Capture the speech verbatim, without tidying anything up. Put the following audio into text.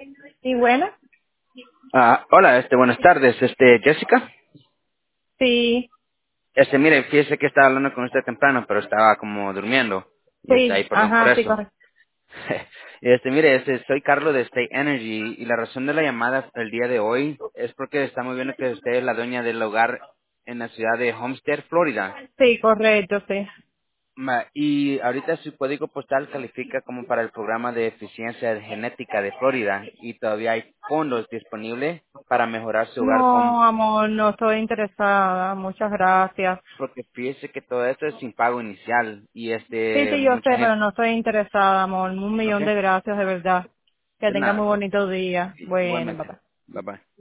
Y bueno, Ah, hola, este, buenas tardes, este, Jessica. sí, Este, mire, fíjese que estaba hablando con usted temprano, pero estaba como durmiendo. Y está ahí, sí, perdón por ajá, sí, eso. correcto. Y este, mire, este, soy Carlos de State Energy y la razón de la llamada el día de hoy es porque estamos viendo que usted es la dueña del hogar en la ciudad de Homestead, Florida. Sí, correcto, sí. Ma- Y ahorita su código postal califica como para el programa de eficiencia genética de Florida y todavía hay fondos disponibles para mejorar su hogar con. No, amor, no estoy interesada. Muchas gracias. Porque fíjese que todo esto es sin pago inicial y Sí, este sí, yo sé, mucha pero gente. no estoy interesada, amor. Un Ok, millón de gracias, de verdad. Que de tenga nada muy pues. bonito día. Bueno, Igualmente. papá. Bye bye.